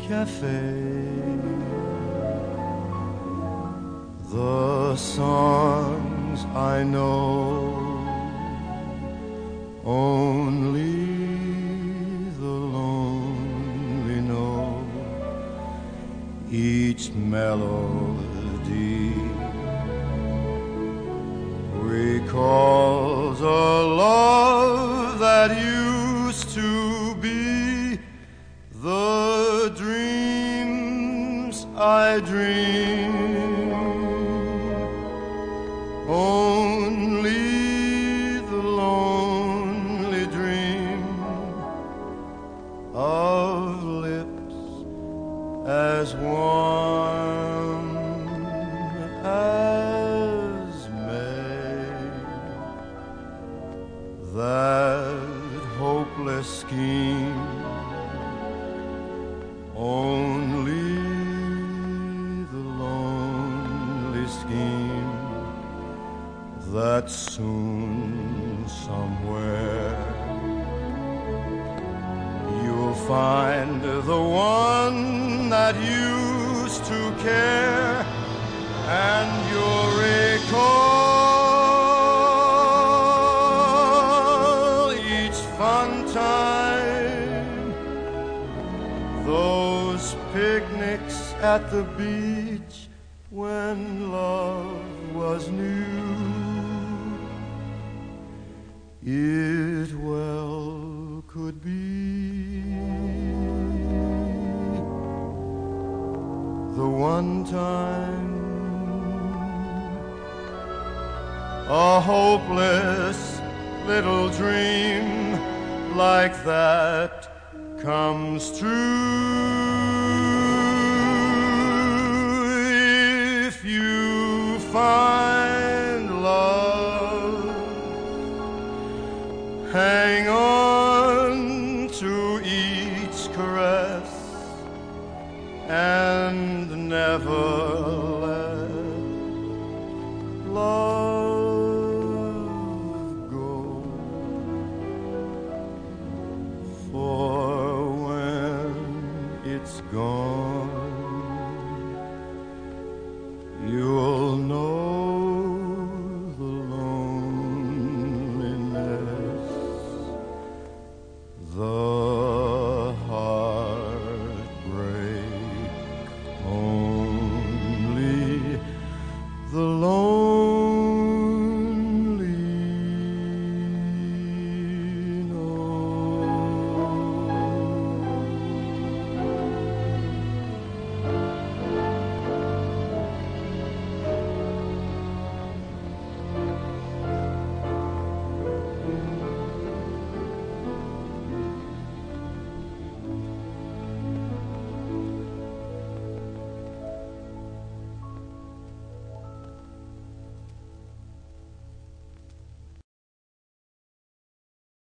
cafe. The songs I know, only the lonely know. Each melody recalls a love that used to be. The dreams I dream, only the lonely dream of lips as warm as May. That hopeless scheme, only the lonely scheme that soon somewhere you'll find the one that used to care, and you'll recall each fun time, those picnics at the beach when love was new. It well could be the one time a hopeless little dream like that comes true. If you find love, hang on to each caress and never let love go. For when it's gone, you'll